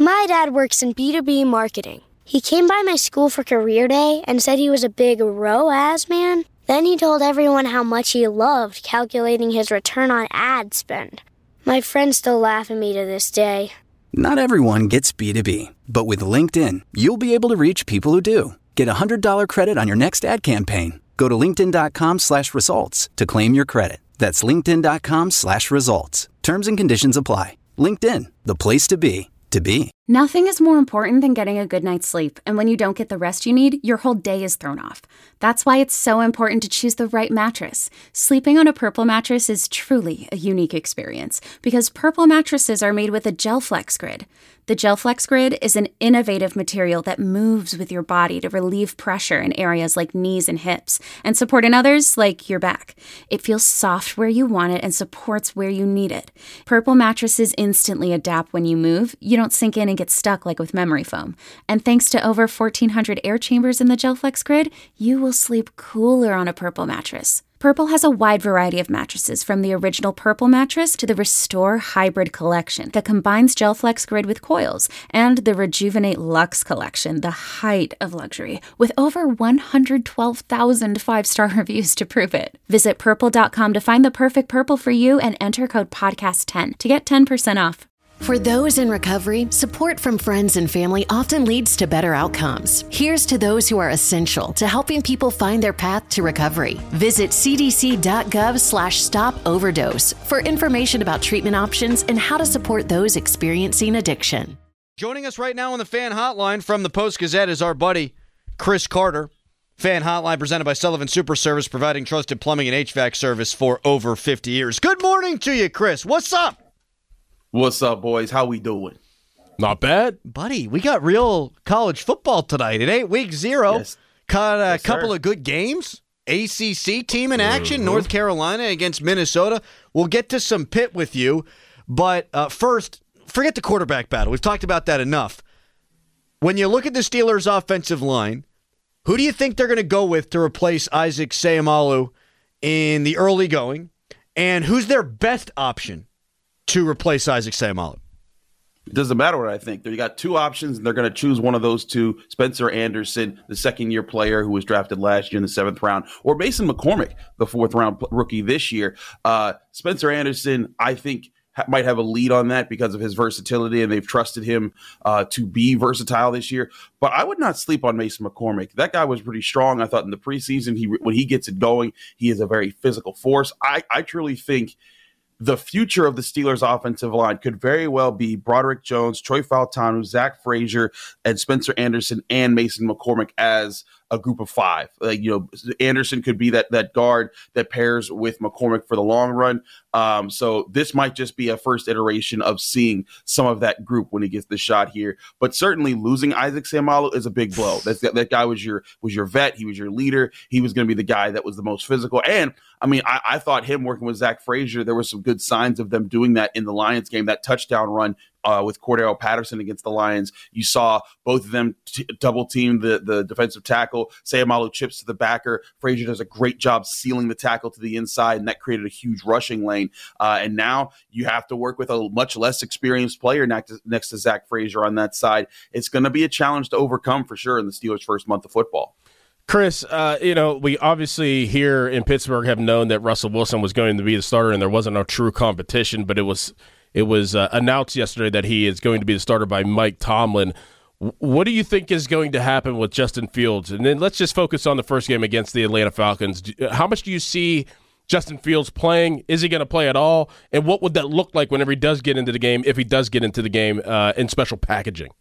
My dad works in B2B marketing. He came by my school for career day and said he was a big ROAS man. Then he told everyone how much he loved calculating his return on ad spend. My friends still laugh at me to this day. Not everyone gets B2B, but with LinkedIn, you'll be able to reach people who do. Get a $100 credit on your next ad campaign. Go to linkedin.com/results to claim your credit. That's linkedin.com/results. Terms and conditions apply. LinkedIn, the place to be, to be. Nothing is more important than getting a good night's sleep, and when you don't get the rest you need, your whole day is thrown off. That's why it's so important to choose the right mattress. Sleeping on a Purple mattress is truly a unique experience, because Purple mattresses are made with a GelFlex Grid. The GelFlex Grid is an innovative material that moves with your body to relieve pressure in areas like knees and hips, and support in others like your back. It feels soft where you want it and supports where you need it. Purple mattresses instantly adapt when you move. You don't sink in and get stuck like with memory foam. And thanks to over 1,400 air chambers in the GelFlex Grid, you will sleep cooler on a Purple mattress. Purple has a wide variety of mattresses, from the original Purple mattress to the Restore Hybrid collection that combines GelFlex Grid with coils, and the Rejuvenate Luxe collection, the height of luxury, with over 112,000 five-star reviews to prove it. Visit purple.com to find the perfect Purple for you and enter code podcast10 to get 10% off. For those in recovery, support from friends and family often leads to better outcomes. Here's to those who are essential to helping people find their path to recovery. Visit cdc.gov/stop-overdose for information about treatment options and how to support those experiencing addiction. Joining us right now on the Fan Hotline from the Post-Gazette is our buddy, Chris Carter. Fan Hotline presented by Sullivan Super Service, providing trusted plumbing and HVAC service for over 50 years. Good morning to you, Chris. What's up? What's up, boys? How we doing? Not bad. Buddy, we got real college football tonight. It ain't week 0. Yes. Caught a Yes, couple sir. of good games. ACC team in action, North Carolina against Minnesota. We'll get to some Pitt with you. But first, forget the quarterback battle. We've talked about that enough. When you look at the Steelers' offensive line, who do you think they're going to go with to replace Isaac Seumalo in the early going? And who's their best option to replace Isaac Seumalo? It doesn't matter what I think. They got two options, and they're going to choose one of those two. Spencer Anderson, the second-year player who was drafted last year in the 7th round, or Mason McCormick, the 4th-round rookie this year. Spencer Anderson, I think, might have a lead on that because of his versatility, and they've trusted him to be versatile this year. But I would not sleep on Mason McCormick. That guy was pretty strong. I thought in the preseason, when he gets it going, he is a very physical force. I truly think the future of the Steelers' offensive line could very well be Broderick Jones, Troy Fautanu, Zach Frazier, and Spencer Anderson and Mason McCormick as a group of 5. Anderson could be that guard that pairs with McCormick for the long run. So this might just be a first iteration of seeing some of that group when he gets the shot here. But certainly losing Isaac Seumalo is a big blow. That guy was your vet. He was your leader. He was going to be the guy that was the most physical. And I mean, I thought him working with Zach Frazier, there were some good signs of them doing that in the Lions game. That touchdown run with Cordero Patterson against the Lions, you saw both of them double team the defensive tackle. Seumalo chips to the backer. Frazier does a great job sealing the tackle to the inside, and that created a huge rushing lane. And now you have to work with a much less experienced player next to Zach Frazier on that side. It's going to be a challenge to overcome for sure in the Steelers' first month of football. Chris, we obviously here in Pittsburgh have known that Russell Wilson was going to be the starter, and there wasn't a true competition, but it was announced yesterday that he is going to be the starter by Mike Tomlin. What do you think is going to happen with Justin Fields? And then let's just focus on the first game against the Atlanta Falcons. How much do you see Justin Fields playing? Is he going to play at all? And what would that look like whenever he does get into the game, if he does get into the game in special packaging?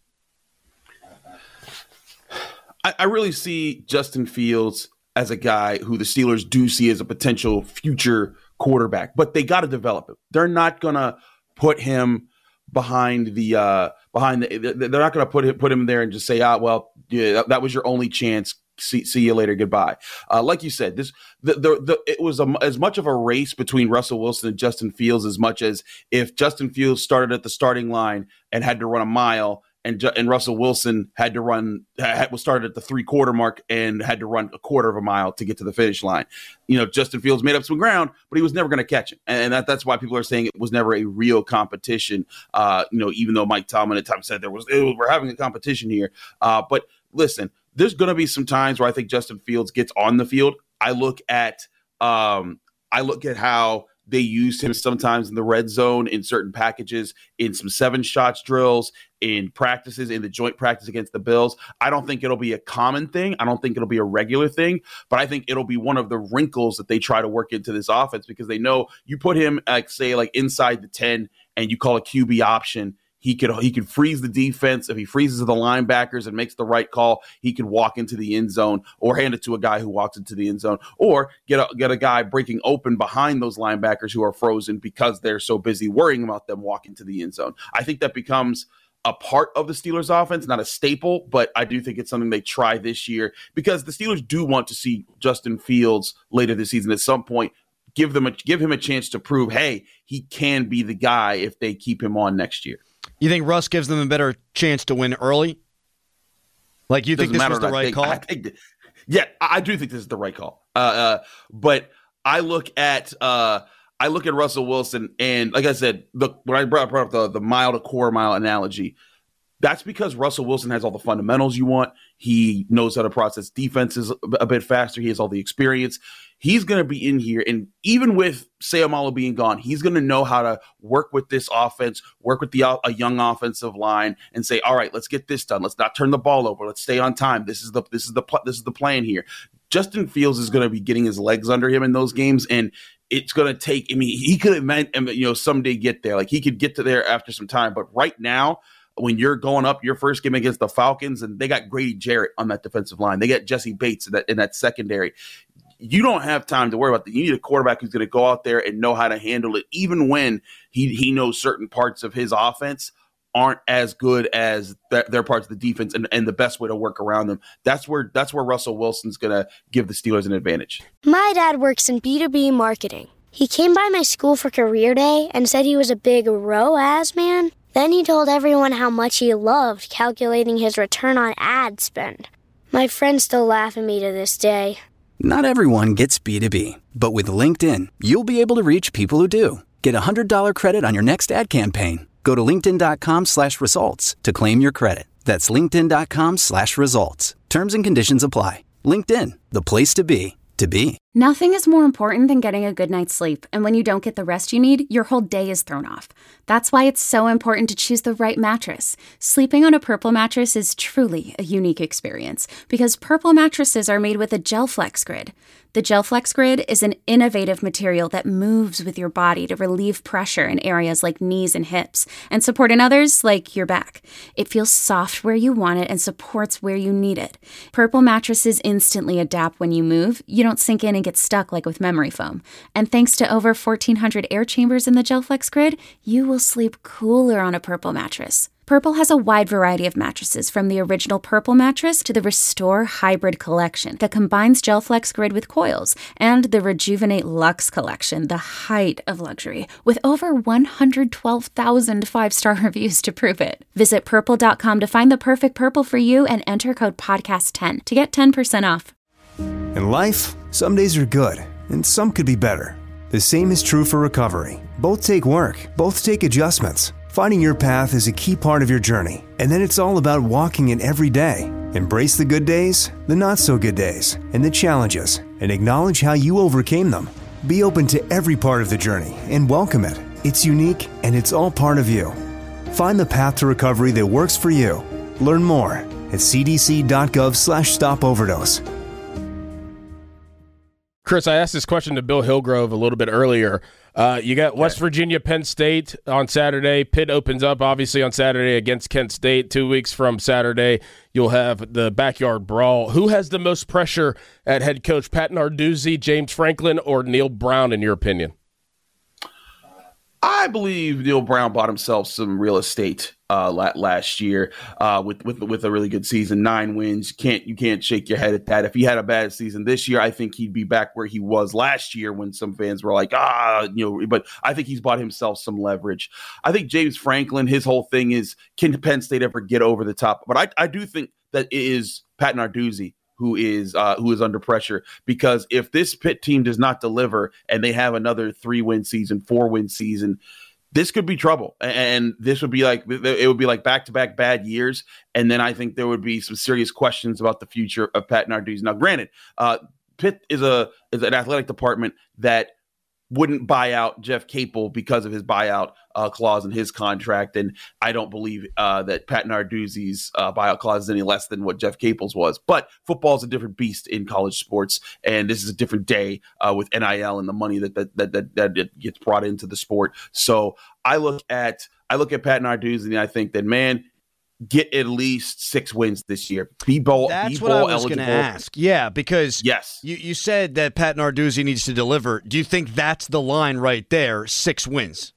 I really see Justin Fields as a guy who the Steelers do see as a potential future quarterback, but they got to develop him. They're not going to put him behind the they're not going to put him there and just say, that was your only chance. See you later. Goodbye. Like you said, it was as much of a race between Russell Wilson and Justin Fields as much as if Justin Fields started at the starting line and had to run a mile and Russell Wilson had to run, was started at the 3-quarter mark and had to run a quarter of a mile to get to the finish line. Justin Fields made up some ground, but he was never going to catch it. And that's why people are saying it was never a real competition. Even though Mike Tomlin at times said we're having a competition here. But listen, there's going to be some times where I think Justin Fields gets on the field. I look at how they used him sometimes in the red zone in certain packages, in some 7-shots drills, in practices, in the joint practice against the Bills. I don't think it'll be a common thing. I don't think it'll be a regular thing, but I think it'll be one of the wrinkles that they try to work into this offense, because they know you put him inside the 10 and you call a QB option. He could freeze the defense. If he freezes the linebackers and makes the right call, he could walk into the end zone or hand it to a guy who walks into the end zone, or get a guy breaking open behind those linebackers who are frozen because they're so busy worrying about them walking to the end zone. I think that becomes a part of the Steelers offense, not a staple, but I do think it's something they try this year, because the Steelers do want to see Justin Fields later this season at some point. Give him a chance to prove, hey, he can be the guy if they keep him on next year. You think Russ gives them a better chance to win early? Like, you think this was the right call? I do think this is the right call. But I look at Russell Wilson, and like I said, when I brought up the mile to quarter mile analogy, that's because Russell Wilson has all the fundamentals you want. He knows how to process defenses a bit faster. He has all the experience. He's going to be in here, and even with Seumalo being gone, he's going to know how to work with this offense, work with a young offensive line, and say, "All right, let's get this done. Let's not turn the ball over. Let's stay on time. This is the plan here." Justin Fields is going to be getting his legs under him in those games, and it's going to take. I mean, he could someday get there. Like, he could get to there after some time, but right now, when you're going up your first game against the Falcons, and they got Grady Jarrett on that defensive line, they got Jesse Bates in that secondary. You don't have time to worry about that. You need a quarterback who's going to go out there and know how to handle it, even when he knows certain parts of his offense aren't as good as their parts of the defense, and the best way to work around them. That's where Russell Wilson's going to give the Steelers an advantage. My dad works in B2B marketing. He came by my school for career day and said he was a big ROAS man. Then he told everyone how much he loved calculating his return on ad spend. My friends still laugh at me to this day. Not everyone gets B2B, but with LinkedIn, you'll be able to reach people who do. Get a $100 credit on your next ad campaign. Go to linkedin.com/results to claim your credit. That's linkedin.com/results. Terms and conditions apply. LinkedIn, the place to be, to be. Nothing is more important than getting a good night's sleep, and when you don't get the rest you need, your whole day is thrown off. That's why it's so important to choose the right mattress. Sleeping on a Purple mattress is truly a unique experience, because Purple mattresses are made with a GelFlex Grid. The GelFlex Grid is an innovative material that moves with your body to relieve pressure in areas like knees and hips, and support in others like your back. It feels soft where you want it and supports where you need it. Purple mattresses instantly adapt when you move. You don't sink in and get stuck like with memory foam. And thanks to over 1,400 air chambers in the GelFlex Grid, you will sleep cooler on a Purple mattress. Purple has a wide variety of mattresses, from the original Purple mattress to the Restore Hybrid collection that combines GelFlex Grid with coils, and the Rejuvenate Luxe collection, the height of luxury, with over 112,000 5-star reviews to prove it. Visit purple.com to find the perfect Purple for you and enter code podcast10 to get 10% off. In life, some days are good, and some could be better. The same is true for recovery. Both take work, both take adjustments. Finding your path is a key part of your journey, and then it's all about walking it every day. Embrace the good days, the not-so-good days, and the challenges, and acknowledge how you overcame them. Be open to every part of the journey and welcome it. It's unique, and it's all part of you. Find the path to recovery that works for you. Learn more at cdc.gov/stopoverdose. Chris, I asked this question to Bill Hillgrove a little bit earlier. You got West Virginia, Penn State on Saturday. Pitt opens up, obviously, on Saturday against Kent State. 2 weeks from Saturday, you'll have the backyard brawl. Who has the most pressure at head coach? Pat Narduzzi, James Franklin, or Neil Brown, in your opinion? I believe Neil Brown bought himself some real estate last year with a really good season, 9 wins. You can't shake your head at that. If he had a bad season this year, I think he'd be back where he was last year when some fans were like, but I think he's bought himself some leverage. I think James Franklin, his whole thing is, can Penn State ever get over the top? But I do think that it is Pat Narduzzi who is under pressure, because if this Pitt team does not deliver and they have another 3-win season, 4-win season, this could be trouble. And this would be like, it would be like back-to-back bad years. And then I think there would be some serious questions about the future of Pat Narduzzi. Now, granted, Pitt is an athletic department that wouldn't buy out Jeff Capel because of his buyout clause in his contract. And I don't believe that Pat Narduzzi's buyout clause is any less than what Jeff Capel's was. But football is a different beast in college sports, and this is a different day with NIL and the money that gets brought into the sport. So I look at Pat Narduzzi, and I think that, man, get at least 6 wins this year. That's what I was going to ask. Yeah, because yes, you said that Pat Narduzzi needs to deliver. Do you think that's the line right there, 6 wins?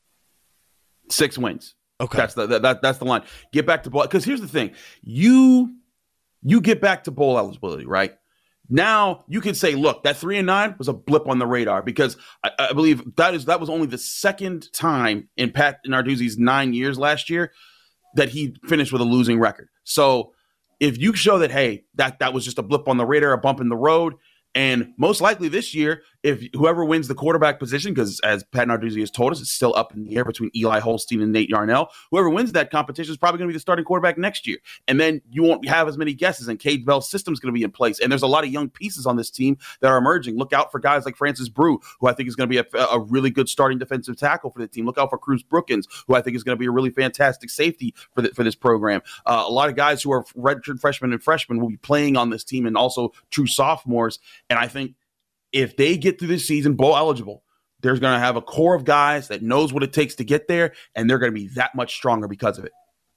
6 wins. Okay. That's the line. Get back to bowl. Because here's the thing. You get back to bowl eligibility, right? Now you can say, look, that 3-9 was a blip on the radar, because I believe that was only the second time in Pat Narduzzi's 9 years last year that he finished with a losing record. So if you show that, hey, that was just a blip on the radar, a bump in the road, and most likely this year, if whoever wins the quarterback position, because as Pat Narduzzi has told us, it's still up in the air between Eli Holstein and Nate Yarnell, whoever wins that competition is probably going to be the starting quarterback next year. And then you won't have as many guesses, and Cade Bell's system is going to be in place. And there's a lot of young pieces on this team that are emerging. Look out for guys like Francis Brew, who I think is going to be a really good starting defensive tackle for the team. Look out for Cruz Brookins, who I think is going to be a really fantastic safety for this program. A lot of guys who are redshirt freshmen and freshmen will be playing on this team, and also true sophomores. And I think if they get through this season bowl eligible, there's going to have a core of guys that knows what it takes to get there, and they're going to be that much stronger because of it.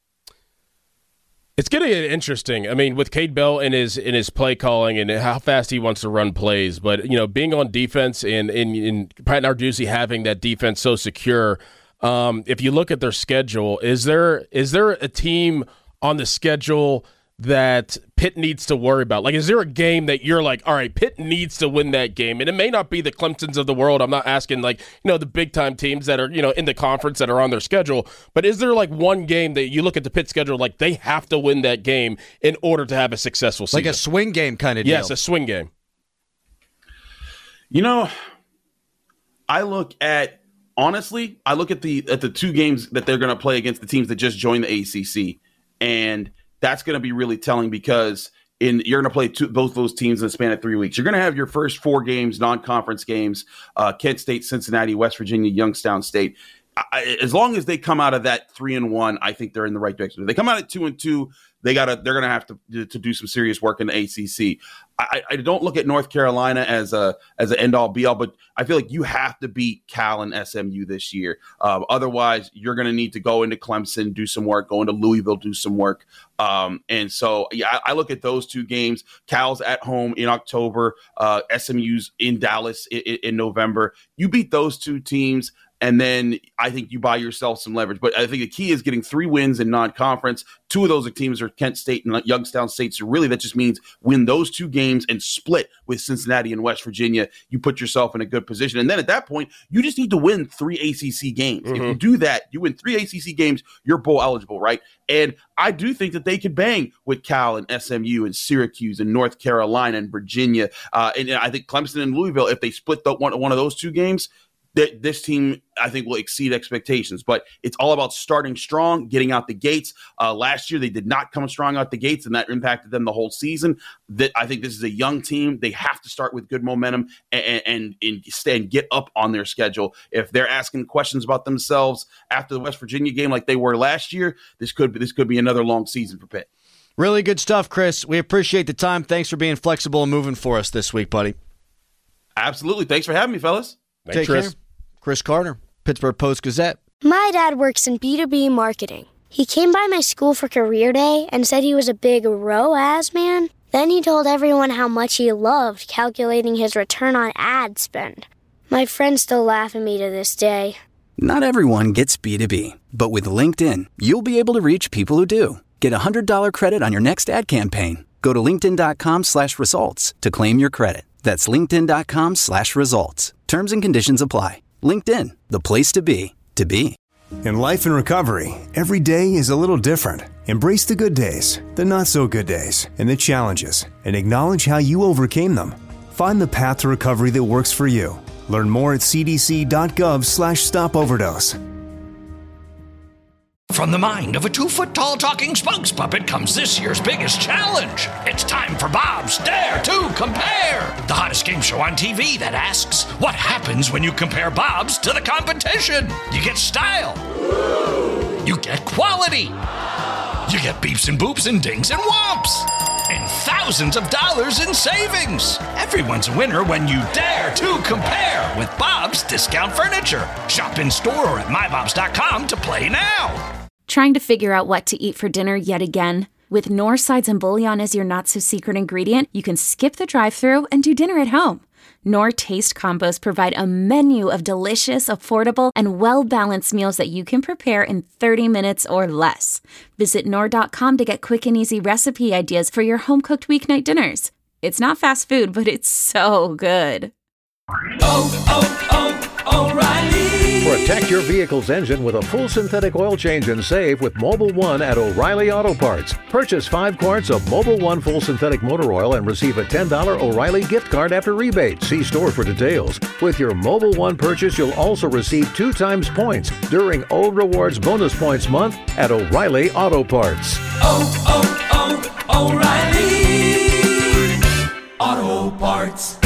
It's going to get interesting. I mean, with Cade Bell in his play calling and how fast he wants to run plays, but being on defense and Pat Narduzzi having that defense so secure. If you look at their schedule, is there a team on the schedule that Pitt needs to worry about? Like, is there a game that you're like, all right, Pitt needs to win that game? And it may not be the Clemsons of the world. I'm not asking the big time teams that are, in the conference that are on their schedule. But is there like one game that you look at the Pitt schedule, like they have to win that game in order to have a successful season? Like a swing game kind of deal. Yes, a swing game. I look at the 2 games that they're going to play against the teams that just joined the ACC. And that's going to be really telling, because you're going to play both those teams in the span of 3 weeks. You're going to have your first 4 games, non-conference games, Kent State, Cincinnati, West Virginia, Youngstown State. As long as they come out of that 3-1, I think they're in the right direction. If they come out at 2-2, they're going to have to do some serious work in the ACC. I don't look at North Carolina as an end-all be-all, but I feel like you have to beat Cal and SMU this year. Otherwise, you're going to need to go into Clemson, do some work, go into Louisville, do some work. And so, yeah, I look at those 2 games. Cal's at home in October, SMU's in Dallas in November. You beat those 2 teams, and then I think you buy yourself some leverage. But I think the key is getting 3 wins in non-conference. 2 of those teams are Kent State and Youngstown State. So really that just means win those 2 games and split with Cincinnati and West Virginia. You put yourself in a good position. And then at that point, you just need to win 3 ACC games. Mm-hmm. If you do that, you win 3 ACC games, you're bowl eligible, right? And I do think that they could bang with Cal and SMU and Syracuse and North Carolina and Virginia. And I think Clemson and Louisville, if they split one of those 2 games, this team, I think, will exceed expectations. But it's all about starting strong, getting out the gates. Last year, they did not come strong out the gates, and that impacted them the whole season. I think this is a young team. They have to start with good momentum and get up on their schedule. If they're asking questions about themselves after the West Virginia game like they were last year, this could be another long season for Pitt. Really good stuff, Chris. We appreciate the time. Thanks for being flexible and moving for us this week, buddy. Absolutely. Thanks for having me, fellas. Take care. Chris Carter, Pittsburgh Post-Gazette. My dad works in B2B marketing. He came by my school for career day and said he was a big ROAS man. Then he told everyone how much he loved calculating his return on ad spend. My friends still laugh at me to this day. Not everyone gets B2B, but with LinkedIn, you'll be able to reach people who do. Get $100 credit on your next ad campaign. Go to linkedin.com/results to claim your credit. That's linkedin.com/results. Terms and conditions apply. LinkedIn, the place to be, to be. In life and recovery, every day is a little different. Embrace the good days, the not so good days, and the challenges, and acknowledge how you overcame them. Find the path to recovery that works for you. Learn more at cdc.gov/stopoverdose. From the mind of a 2-foot-tall talking spokes puppet comes this year's biggest challenge. It's time for Bob's Dare to Compare, the hottest game show on TV that asks, what happens when you compare Bob's to the competition? You get style. You get quality. You get beeps and boops and dings and whomps. And thousands of dollars in savings. Everyone's a winner when you dare to compare with Bob's Discount Furniture. Shop in store or at mybobs.com to play now. Trying to figure out what to eat for dinner yet again? With Knorr sides and bouillon as your not-so-secret ingredient, you can skip the drive-thru and do dinner at home. Knorr Taste Combos provide a menu of delicious, affordable, and well-balanced meals that you can prepare in 30 minutes or less. Visit Knorr.com to get quick and easy recipe ideas for your home-cooked weeknight dinners. It's not fast food, but it's so good. O'Reilly. Protect your vehicle's engine with a full synthetic oil change and save with Mobil 1 at O'Reilly Auto Parts. Purchase 5 quarts of Mobil 1 full synthetic motor oil and receive a $10 O'Reilly gift card after rebate. See store for details. With your Mobil 1 purchase, you'll also receive 2 times points during O Rewards Bonus Points Month at O'Reilly Auto Parts. O'Reilly Auto Parts.